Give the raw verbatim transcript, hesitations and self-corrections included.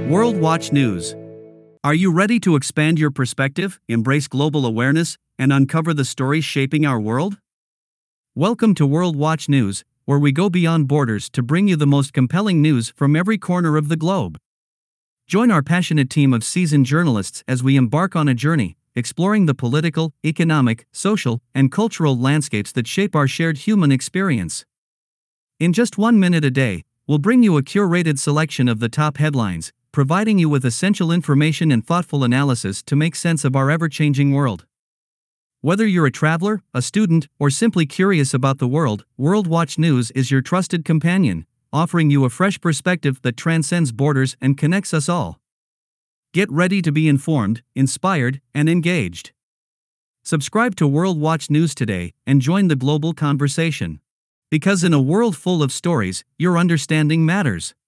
World Watch News. Are you ready to expand your perspective, embrace global awareness, and uncover the stories shaping our world? Welcome to World Watch News, where we go beyond borders to bring you the most compelling news from every corner of the globe. Join our passionate team of seasoned journalists as we embark on a journey, exploring the political, economic, social, and cultural landscapes that shape our shared human experience. In just one minute a day, we'll bring you a curated selection of the top headlines, providing you with essential information and thoughtful analysis to make sense of our ever-changing world. Whether you're a traveler, a student, or simply curious about the world, World Watch News is your trusted companion, offering you a fresh perspective that transcends borders and connects us all. Get ready to be informed, inspired, and engaged. Subscribe to World Watch News today and join the global conversation. Because in a world full of stories, your understanding matters.